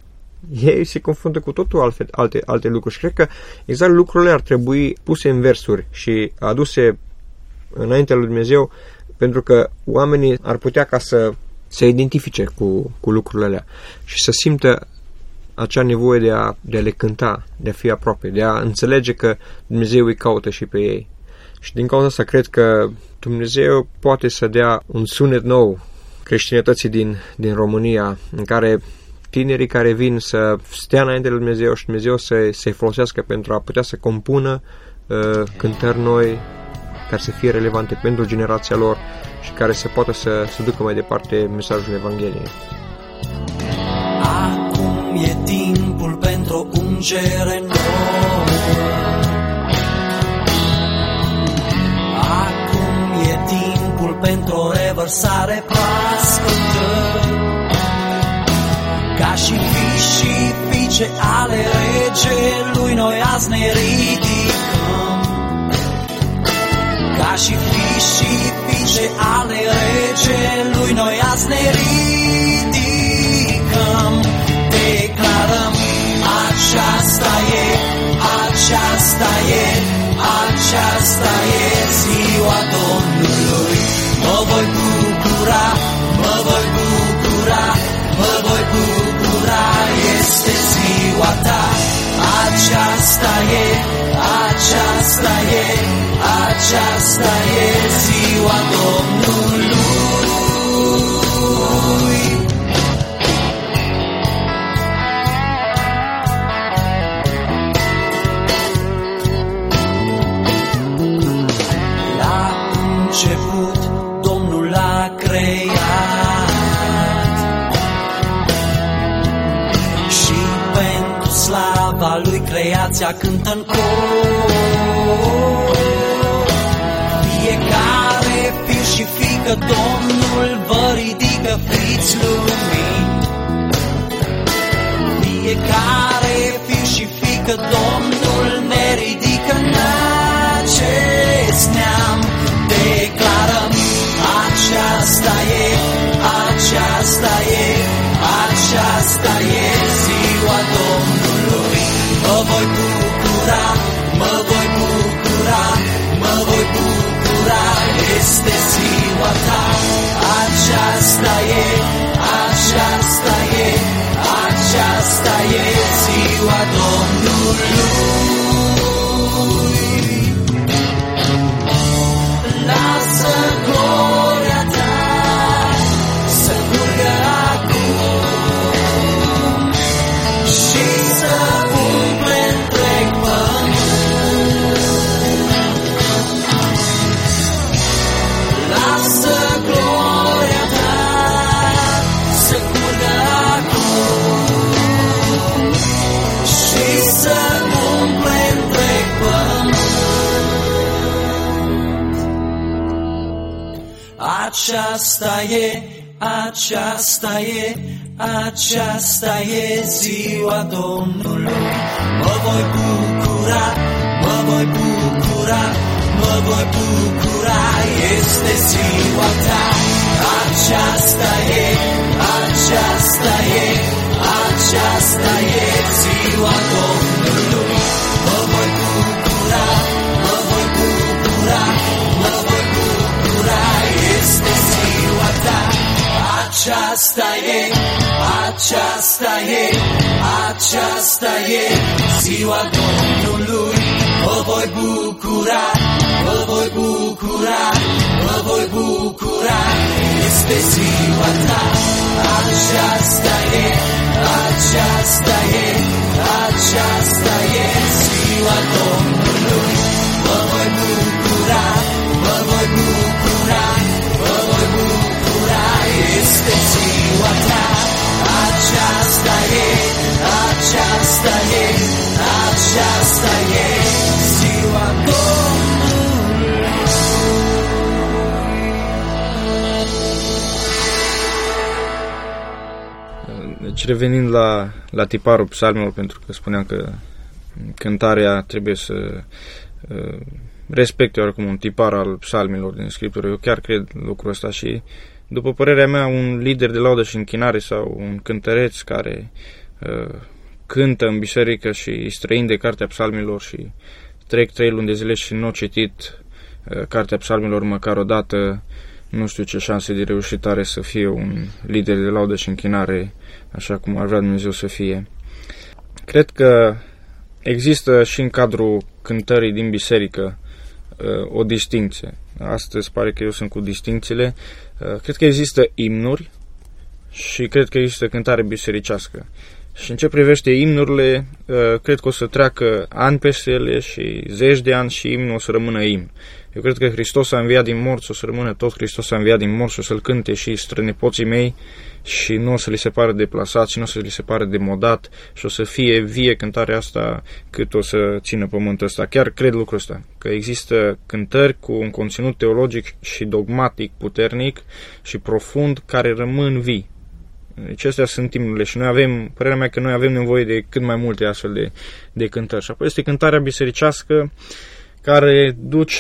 Ei se confruntă cu totul alte lucruri și cred că exact lucrurile ar trebui puse în versuri și aduse înaintea lui Dumnezeu, pentru că oamenii ar putea ca să se identifice cu lucrurile alea și să simtă acea nevoie de a le cânta, de a fi aproape, de a înțelege că Dumnezeu îi caută și pe ei. Și din cauza asta cred că Dumnezeu poate să dea un sunet nou creștinătății din România, în care tinerii care vin să stea înainte lui Dumnezeu și Dumnezeu să-i folosească pentru a putea să compună cântări noi care să fie relevante pentru generația lor și care să poată să ducă mai departe mesajul Evangheliei. Acum e timpul pentru o ungere nouă. Acum e timpul pentru o revărsare proaspătă. Ca și fii și fiice ale regelui, noi azi ne ridicăm. Ca și fii și fiice ale regelui, noi azi ne ridicăm. Declarăm, aceasta e ziua Domnului. Mă voi bucura, este ziua ta. Aceasta e ziua Domnului. La început Domnul a creat și pentru slava lui creația cântă în cor. Fiecare fiu și fiică Domnul vă ridică, fiți lumini. Fiecare fiu și fiică Domnul ne ridică în acest neam. Declarăm, aceasta e ziua Domnului. Mă voi bucura, este ziua ta. Aceasta e ziua Domnului. Lasă gloria ta să curgă acum și să umple întreg pământ. Aceasta e ziua Domnului. Mă voi bucura, mă voi bucura, mă voi bucura, este ziua ta. Aceasta e ziua Domnului. Mă voi bucura, mă voi bucura, mă voi bucura, este ziua ta. Aceasta e ziua Domnului. Mă voi bucura, mă voi bucura, mă voi bucura, este ziua ta. Aceasta e ziua Domnului. Mă voi bucura, mă voi bucura, mă voi bucura, este ziua ta. Aceasta e ziua Domnului. Deci revenind la tiparul psalmilor, pentru că spuneam că cântarea trebuie să respecte oricum un tipar al psalmilor din Scriptură. Eu chiar cred lucrul ăsta și, după părerea mea, un lider de laudă și închinare sau un cântăreț care cântă în biserică și străin de cartea psalmilor și trec 3 luni de zile și nu au citit cartea psalmilor măcar o dată, nu știu ce șanse de reușit are să fie un lider de laudă și închinare așa cum ar vrea Dumnezeu să fie. Cred că există și în cadrul cântării din biserică o distincție. Astăzi pare că eu sunt cu distincțiile. Cred că există imnuri și cred că există cântare bisericească. Și în ce privește imnurile, cred că o să treacă ani peste ele și zeci de ani și imnul o să rămână imn. Eu cred că Hristos a înviat din morți, o să rămână tot Hristos a înviat din morți, o să-L cânte și strănepoții mei și nu o să li se pare deplasat și nu o să li se pare demodat și o să fie vie cântarea asta cât o să țină pământul ăsta. Chiar cred lucrul ăsta, că există cântări cu un conținut teologic și dogmatic puternic și profund care rămân vii. Deci astea sunt imnurile și noi avem, părerea mea că noi avem nevoie de cât mai multe astfel de cântări. Și apoi este cântarea bisericească care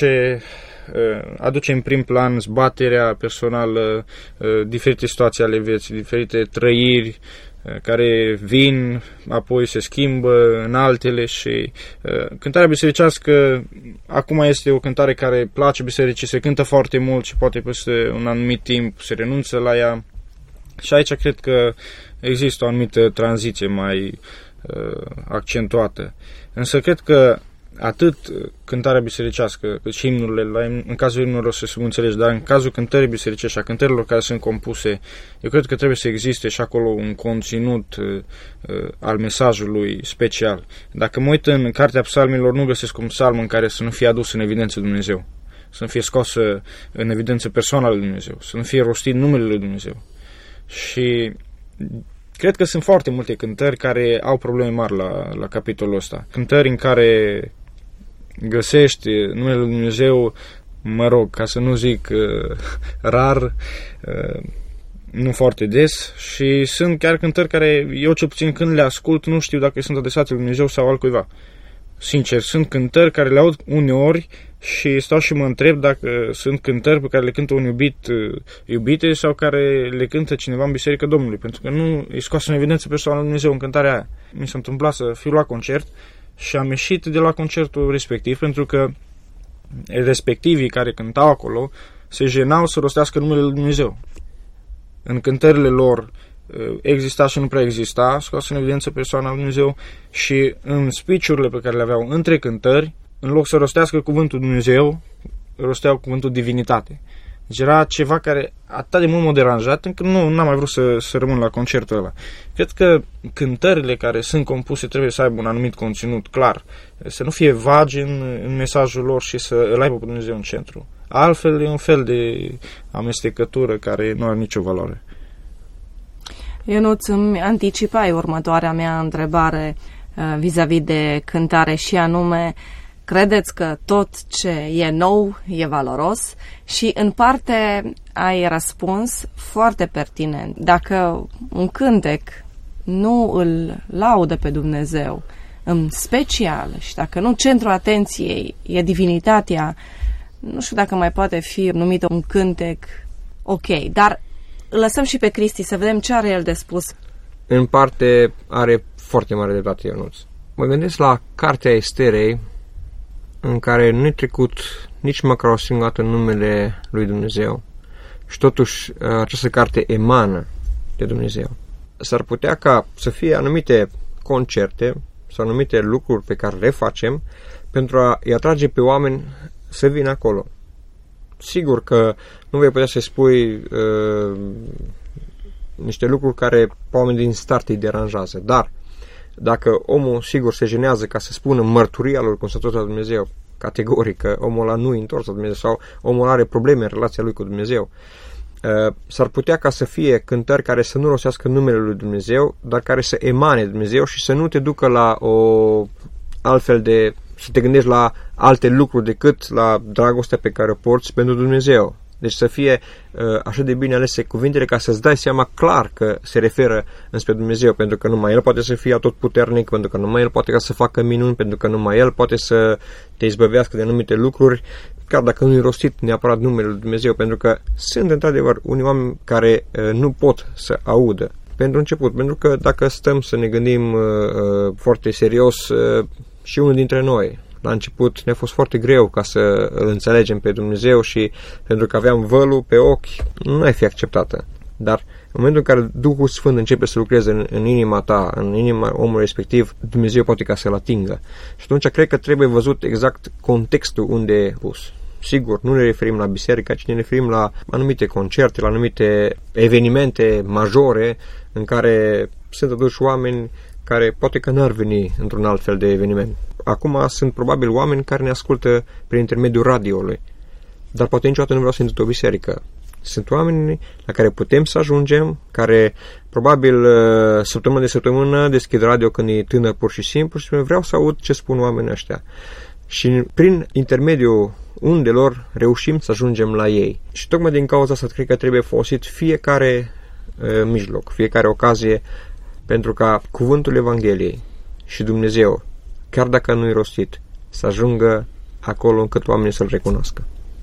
aduce în prim plan zbaterea personală, diferite situații ale vieții, diferite trăiri care vin, apoi se schimbă în altele și cântarea bisericească acum este o cântare care place bisericii, se cântă foarte mult și poate peste un anumit timp se renunță la ea. Și aici cred că există o anumită tranziție mai accentuată. Însă cred că atât cântarea bisericească cât și imnurile, în cazul imnurilor să se înțelege, dar în cazul cântării bisericești, a cântărilor care sunt compuse, eu cred că trebuie să existe și acolo un conținut al mesajului special. Dacă mă uit în cartea psalmilor, nu găsesc un psalm în care să nu fie adus în evidență Dumnezeu, să nu fie scosă în evidență persoana lui Dumnezeu, să nu fie rostit numele lui Dumnezeu. Și cred că sunt foarte multe cântări care au probleme mari la capitolul ăsta. Cântări în care găsești numele lui Dumnezeu, mă rog, ca să nu zic rar, nu foarte des, și sunt chiar cântări care eu cel puțin când le ascult nu știu dacă sunt adresate lui Dumnezeu sau altcuiva. Sincer, sunt cântări care le aud uneori și stau și mă întreb dacă sunt cântări pe care le cântă un iubit iubite sau care le cântă cineva în Biserica Domnului, pentru că nu e scoasă în evidență persoana lui Dumnezeu în cântarea aia. Mi s-a întâmplat să fiu la concert și am ieșit de la concertul respectiv pentru că respectivii care cântau acolo se jenau să rostească numele lui Dumnezeu. În cântările lor exista și nu prea exista, scoasă în evidență persoana lui Dumnezeu, și în speech-urile pe care le aveau între cântări, în loc să rostească cuvântul Dumnezeu, rosteau cuvântul divinitate. Deci era ceva care atât de mult m-a deranjat încât n-am mai vrut să rămân la concertul ăla. Cred că cântările care sunt compuse trebuie să aibă un anumit conținut clar, să nu fie vagi în mesajul lor și să îl aibă pe Dumnezeu în centru. Altfel e un fel de amestecătură care nu are nicio valoare. Ionuț, îmi anticipai următoarea mea întrebare vis-a-vis de cântare și anume credeți că tot ce e nou e valoros și în parte ai răspuns foarte pertinent. Dacă un cântec nu îl laudă pe Dumnezeu în special și dacă nu centrul atenției e divinitatea, nu știu dacă mai poate fi numit un cântec ok, dar lăsăm și pe Cristi să vedem ce are el de spus. În parte are foarte mare dreptate Ionuț. Mă gândesc la cartea Esterei, în care nu e trecut nici măcar o singură dată numele lui Dumnezeu. Și totuși această carte emană de Dumnezeu. S-ar putea ca să fie anumite concerte sau anumite lucruri pe care le facem pentru a-i atrage pe oameni să vină acolo. Sigur că nu vei putea să spui niște lucruri care pe oameni din start îi deranjează, dar dacă omul sigur se jenează ca să spună mărturia lor cum s-a întors la Dumnezeu, categoric că omul ăla nu e întors la Dumnezeu sau omul are probleme în relația lui cu Dumnezeu, s-ar putea ca să fie cântări care să nu rostească numele lui Dumnezeu, dar care să emane de Dumnezeu și să nu te ducă la o altfel de, să te gândești la alte lucruri decât la dragostea pe care o porți pentru Dumnezeu. Deci să fie așa de bine alese cuvintele ca să-ți dai seama clar că se referă înspre Dumnezeu, pentru că numai El poate să fie atotputernic, pentru că numai El poate ca să facă minuni, pentru că numai El poate să te izbăvească de anumite lucruri, chiar dacă nu-i rostit neapărat numele lui Dumnezeu, pentru că sunt într-adevăr unii oameni care nu pot să audă. Pentru început, pentru că dacă stăm să ne gândim foarte serios, și unul dintre noi, la început ne-a fost foarte greu ca să îl înțelegem pe Dumnezeu și pentru că aveam vălul pe ochi, nu ai fi acceptată. Dar în momentul în care Duhul Sfânt începe să lucreze în inima ta, în inima omului respectiv, Dumnezeu poate ca să-l atingă. Și atunci cred că trebuie văzut exact contextul unde e pus. Sigur, nu ne referim la biserică, ci ne referim la anumite concerte, la anumite evenimente majore în care sunt aduși oameni care poate că n-ar veni într-un alt fel de eveniment. Acum sunt probabil oameni care ne ascultă prin intermediul radioului, dar poate niciodată nu vreau să intru o biserică. Sunt oameni la care putem să ajungem, care probabil săptămână de săptămână deschid radio când e tânăr pur și simplu și vreau să aud ce spun oamenii ăștia. Și prin intermediul undelor reușim să ajungem la ei. Și tocmai din cauza asta cred că trebuie folosit fiecare mijloc, fiecare ocazie pentru ca cuvântul Evangheliei și Dumnezeu, chiar dacă nu-i rostit, să ajungă acolo încât oamenii să-L recunoască.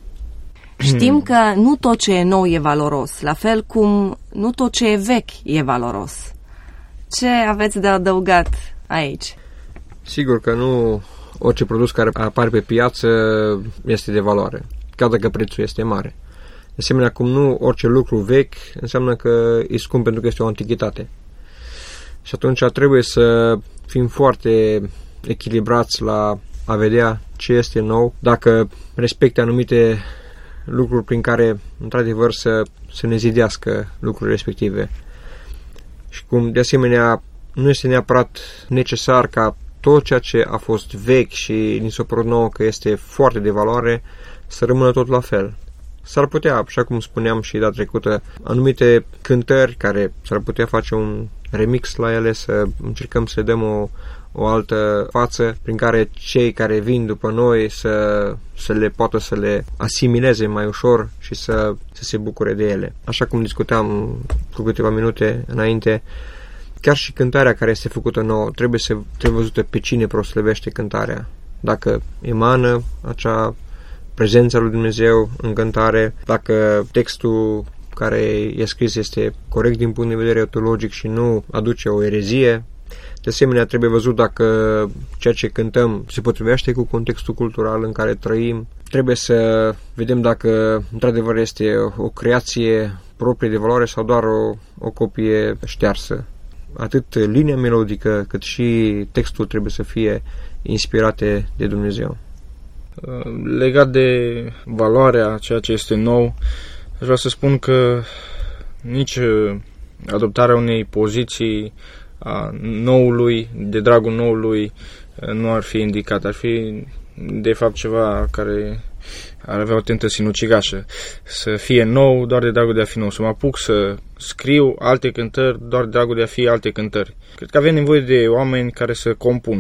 Știm că nu tot ce e nou e valoros, la fel cum nu tot ce e vechi e valoros. Ce aveți de adăugat aici? Sigur că nu orice produs care apare pe piață este de valoare, chiar dacă prețul este mare. De asemenea, cum nu orice lucru vechi înseamnă că e scump pentru că este o antichitate. Și atunci trebuie să fim foarte echilibrați la a vedea ce este nou, dacă respecte anumite lucruri prin care, într-adevăr, să ne zidească lucrurile respective. Și cum, de asemenea, nu este neapărat necesar ca tot ceea ce a fost vechi și ni s-a părut nouă că este foarte de valoare, să rămână tot la fel. S-ar putea, așa cum spuneam și data trecută, anumite cântări care s-ar putea face un remix la ele, să încercăm să dăm o altă față prin care cei care vin după noi să le poată să le asimileze mai ușor și să se bucure de ele. Așa cum discutam cu câteva minute înainte, chiar și cântarea care este făcută nouă trebuie văzută pe cine proslăvește cântarea. Dacă emană acea prezența lui Dumnezeu în cântare, dacă textul care e scris este corect din punct de vedere teologic și nu aduce o erezie. De asemenea, trebuie văzut dacă ceea ce cântăm se potrivește cu contextul cultural în care trăim. Trebuie să vedem dacă într-adevăr este o creație proprie de valoare sau doar o copie ștearsă. Atât linia melodică cât și textul trebuie să fie inspirate de Dumnezeu. Legat de valoarea ceea ce este nou, vreau să spun că nici adoptarea unei poziții a noului, de dragul noului, nu ar fi indicat. Ar fi, de fapt, ceva care ar avea o tentă sinucigașă. Să fie nou doar de dragul de a fi nou. Să mă apuc să scriu alte cântări doar de dragul de a fi alte cântări. Cred că avem nevoie de oameni care să compună.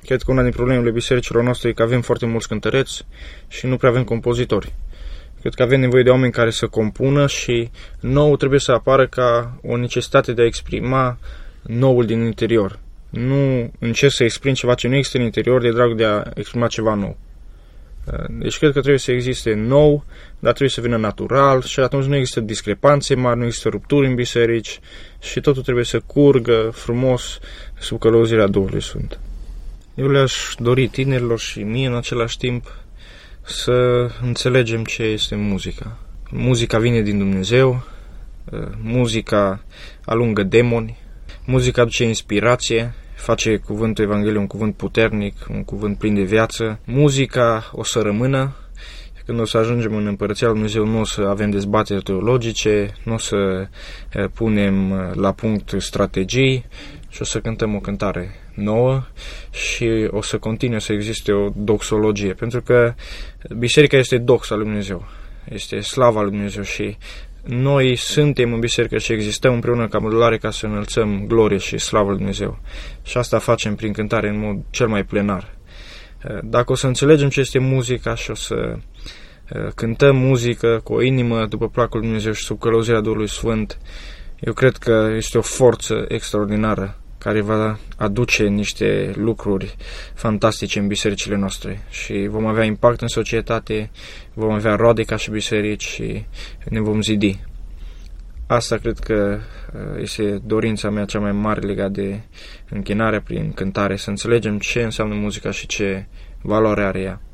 Cred că una din problemele bisericilor noastre e că avem foarte mulți cântăreți și nu prea avem compozitori. Cred că avem nevoie de oameni care să compună și nou trebuie să apară ca o necesitate de a exprima noul din interior. Nu încerc să exprim ceva ce nu există în interior de dragul de a exprima ceva nou. Deci cred că trebuie să existe nou, dar trebuie să vină natural și atunci nu există discrepanțe mari, nu există rupturi în biserici și totul trebuie să curgă frumos sub călăuzirea Duhului Sfânt. Eu le-aș dori tinerilor și mie în același timp să înțelegem ce este muzica. Muzica vine din Dumnezeu, muzica alungă demoni, muzica aduce inspirație, face cuvântul Evangheliei un cuvânt puternic, un cuvânt plin de viață. Muzica o să rămână. Când o să ajungem în Împărăția lui Dumnezeu, nu o să avem dezbateri teologice, nu o să punem la punct strategii și o să cântăm o cântare nouă și o să continue să existe o doxologie, pentru că biserica este doxa lui Dumnezeu, este slava lui Dumnezeu și noi suntem în biserică și existăm împreună ca modulare ca să înălțăm glorie și slavă lui Dumnezeu. Și asta facem prin cântare în mod cel mai plenar. Dacă o să înțelegem ce este muzica și o să cântăm muzică cu o inimă după placul lui Dumnezeu și sub călăuzirea Duhului Sfânt, eu cred că este o forță extraordinară care va aduce niște lucruri fantastice în bisericile noastre și vom avea impact în societate, vom avea roade ca și biserici și ne vom zidi. Asta cred că este dorința mea cea mai mare legată de închinarea prin cântare, să înțelegem ce înseamnă muzica și ce valoare are ea.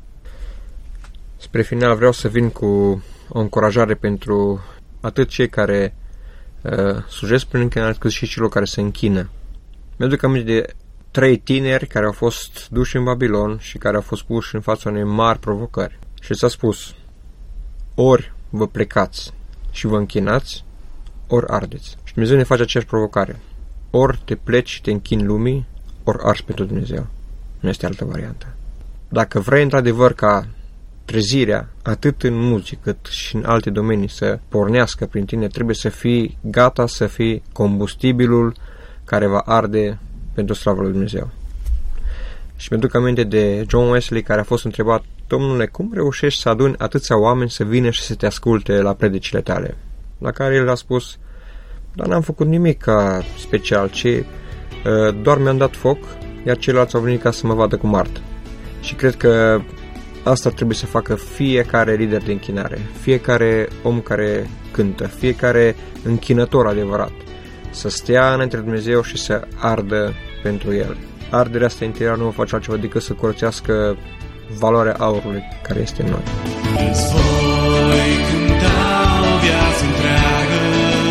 Spre final vreau să vin cu o încurajare pentru atât cei care slujesc prin închinare, cât și celor care se închină. Mi-aduc aminte de 3 tineri care au fost duși în Babilon și care au fost puși în fața unei mari provocări. Și s-a spus, ori vă plecați și vă închinați, ori ardeți. Și Dumnezeu ne face aceeași provocare. Ori te pleci și te închini lumii, ori arzi pentru Dumnezeu. Nu este altă variantă. Dacă vrei într-adevăr ca trezirea, atât în muzică cât și în alte domenii, să pornească prin tine, trebuie să fii gata să fii combustibilul care va arde pentru slavă lui Dumnezeu. Și mi-aduc aminte de John Wesley, care a fost întrebat, Domnule, cum reușești să aduni atâția oameni să vină și să te asculte la predicile tale? La care el a spus, dar n-am făcut nimic special, ci doar mi-am dat foc, iar ceilalți au venit ca să mă vadă cum ard. Și cred că asta trebuie să facă fiecare lider de închinare, fiecare om care cântă, fiecare închinător adevărat, să stea înainte de Dumnezeu și să ardă pentru El. Arderea asta interioară nu va face altceva decât să curățească valoarea aurului care este în noi. Îți voi cânta o viață întreagă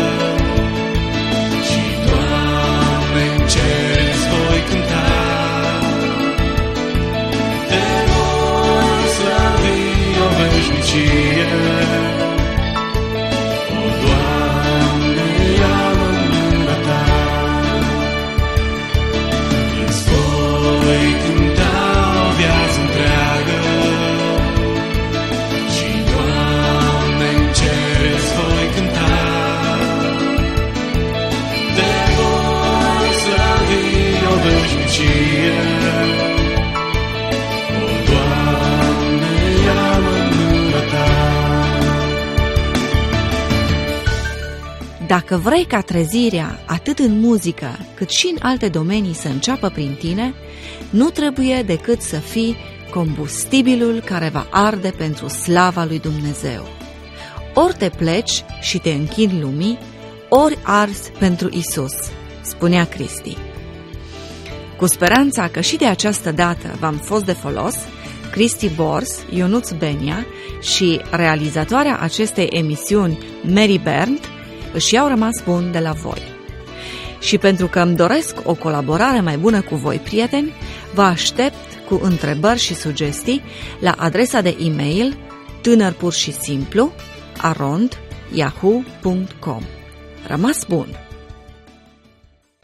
și, Doamne, în cer îți voi cânta. Te voi slăvi o veșnicie. O, Doamne, ia-mă în mâna Ta. Îți voi cânta o viață întreagă și, Doamne, în cer îți voi cânta. Te voi slăvi o veșnicie. O, Doamne, ia-mă în mâna Ta. Dacă vrei ca trezirea, atât în muzică, cât și în alte domenii, să înceapă prin tine, nu trebuie decât să fii combustibilul care va arde pentru slava lui Dumnezeu. Ori te pleci și te închini lumii, ori arzi pentru Isus, spunea Cristi. Cu speranța că și de această dată v-am fost de folos, Cristi Bors, Ionuț Benia și realizatoarea acestei emisiuni, Mary Berndt, își iau rămas bun de la voi. Și pentru că îmi doresc o colaborare mai bună cu voi, prieteni, vă aștept cu întrebări și sugestii la adresa de e-mail tânărpurșisimplu@yahoo.com. Rămas bun!